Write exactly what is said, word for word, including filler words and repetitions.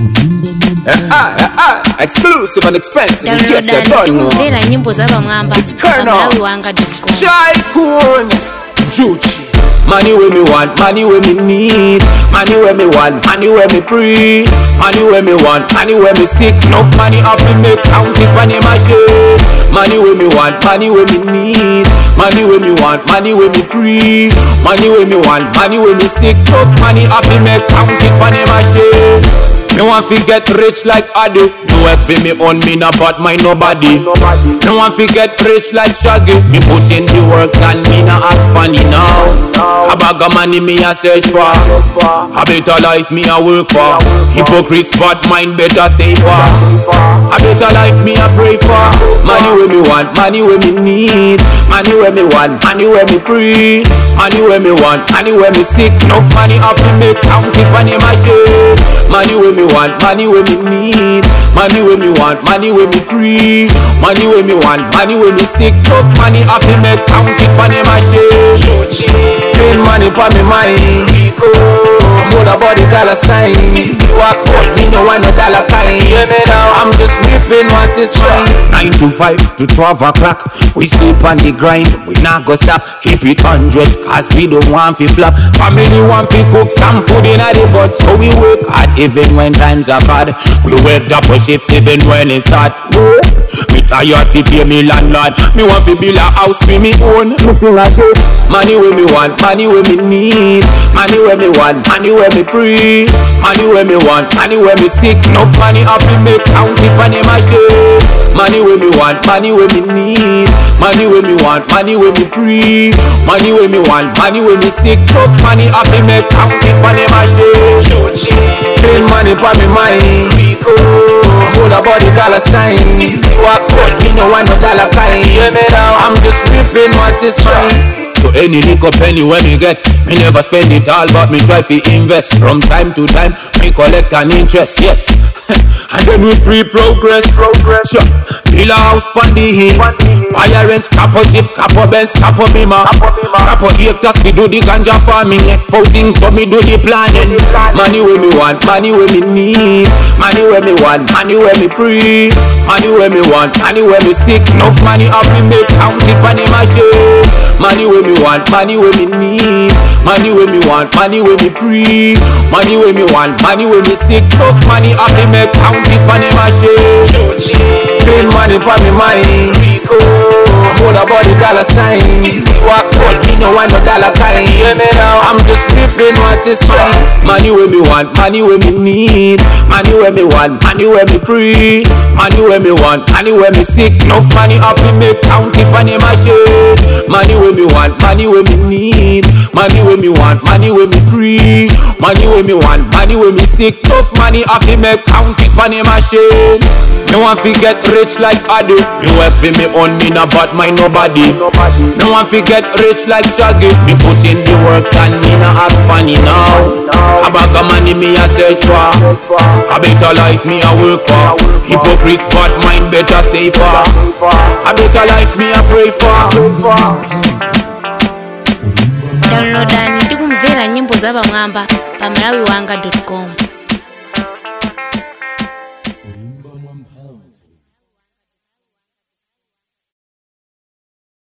Exclusive and expensive. In case you don't know. It's Colonel Tycoon Juchi. Money where me want, money where me need. Money where me want, money where me free. Money where me want, money where me sick. Enough money off me make count it on the machine. Money where me want, money where me need. Money where me want, money where me free. Money where me want, money where me sick. Enough money off me make count it on the machine. No one fi get rich like I do. Do it for me own, me not bought my nobody. No one fi get rich like Shaggy. Me put in the work and me not act funny now. A bag of money me a search for. A better life me a work for. Hypocrites bad mind better stay far. A better life me a pray for. Money where me want, money where me need. Money where me want, money where me free. Money where me want, money where me sick. Enough money off me make count it on the machine. Money where me want, money where me need. Money where me want, money where me free. Money where me want, money where me sick. Tough money off me make count it on the machine. Clean money for me mind. I'm all about the dollar sign. But me no want no dollar kind. I'm just whipping what is mine. Nine to five to twelve o'clock. We sleep on the grind. We not go stop. Keep it hundred, cause we don't want to flop. Family want to cook some food in the pot. So we work hard even when times are hard. We work double shifts even when it's hot. Me tired to pay me landlord. Me want to build a house for me own. Money where me want, money where me need. Money where me want, money where me free. Money where me want, money where me sick. Enough money off me make count it on the machine. Money where me want, money where me need. Money where me want, money where me free. Money where me want, money where me sick. Enough money off me make count it on the machine. Clean money for me mind. I'm all about the dollar sign. But me no want no dollar kind. I'm just flipping what is mine. So any little penny when me get, me never spend it all, but me try to invest. From time to time, me collect an interest, yes. And then we pre-progress. Sure. Build a house on the hill. Buy a range, capo jeep, capo Benz, capo Bima. Capo hectares, we do the ganja farming. Exporting, so me do the planning. Money where me want, money where me need. Money where me want, money where me free. Money where me want, money where me sick. Enough money up me make count it on the machine. Money where me want, money where me need. Money where me want, money where me free. Money where me want, money where me sick. Enough money up me make count it on the machine. Clean money for me mind. I'm all about the dollar sign. But me no want no dollar kind. I'm just flipping what is mine. Money where me want, money where me need. Money where me want, money where me free. Money where me want, money where me sick. Enough money off me make count it on the machine. Money where me want, money where me need. Money where me want, money where me free. Money where me want, money where me sick. Enough money off me make count it on the machine. No one fi get rich like I do. Me work for me own, me not bought my nobody. No one fi get rich like Shaggy. Me put in the works and me not act funny now. A bag of money me a search for. A better life me a work for. Hypocrites bad mind better stay far. A better life me a pray for. Download and ndikumvera nyimbo za Bamwamba pa malawi wanga dot com.